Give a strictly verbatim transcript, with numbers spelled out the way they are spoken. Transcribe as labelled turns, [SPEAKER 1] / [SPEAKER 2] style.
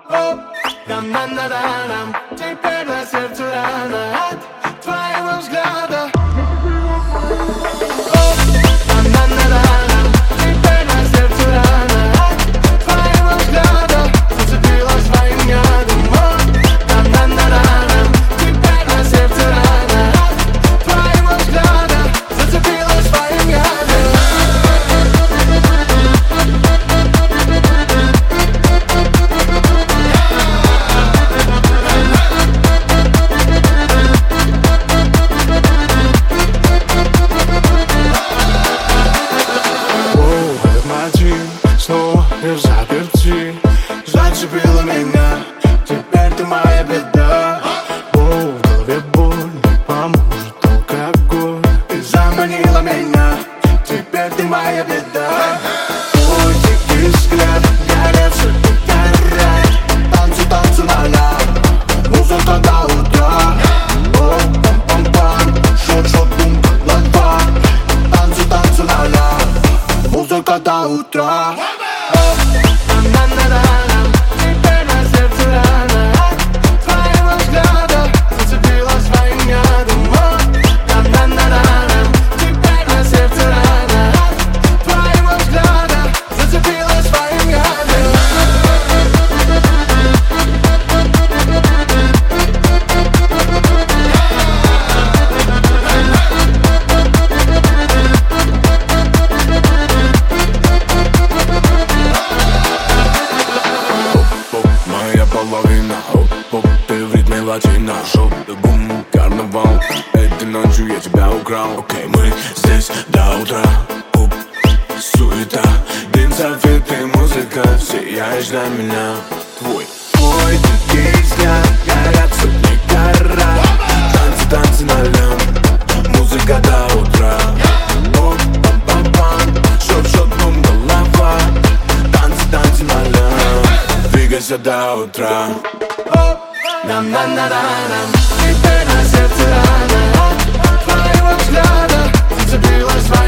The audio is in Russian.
[SPEAKER 1] Оп, нам-нам-на-да-нам. Теперь на сердце рана от твоего взгляда. Оп, нам-нам-на-да-нам. Теперь на сердце рана от твоего взгляда. Зацепилась своим ядом. Оп, нам-нам-на-да-нам. Теперь на сердце рана от твоего взгляда. Зацепилась своим ядом. Снова я в заперти. Зацепила меня, теперь ты моя беда. О, в голове боль, не поможет алкоголь. Ты заманила меня, теперь ты моя беда. Твой дикий взгляд, горевший горят. Танцы, танцы ноля, музыка до утра. О, пам-пам-пам, шот-шот, бум, ла-ла. Танцы, танцы ноля, музыка до утра. На-на-на-на-на. Теперь на сердце рана от твоего взгляда. Зацепила своим ядом. На-на-на-на-на. Теперь на сердце рана от твоего взгляда. Зацепила своим ядом.
[SPEAKER 2] Половина, оп-оп, ты в ритме латино. Шоу-то бум, карнавал. Этой ночью я тебя украл. Окей, мы здесь до утра. Оп, суета, дым, софиты, музыка. Сияешь для меня. Твой, твой дикий взгляд, горят сотни карат. Танцы, танцы на лям, музыка до утра. Оп, пам-пам-пам, шот-шот, бум, голова. Танцы, танцы на лям, двигайся до утра.
[SPEAKER 1] Оп, нам-нам-на-да-нам. Теперь на сердце рана от твоего взгляда. Зацепилась своим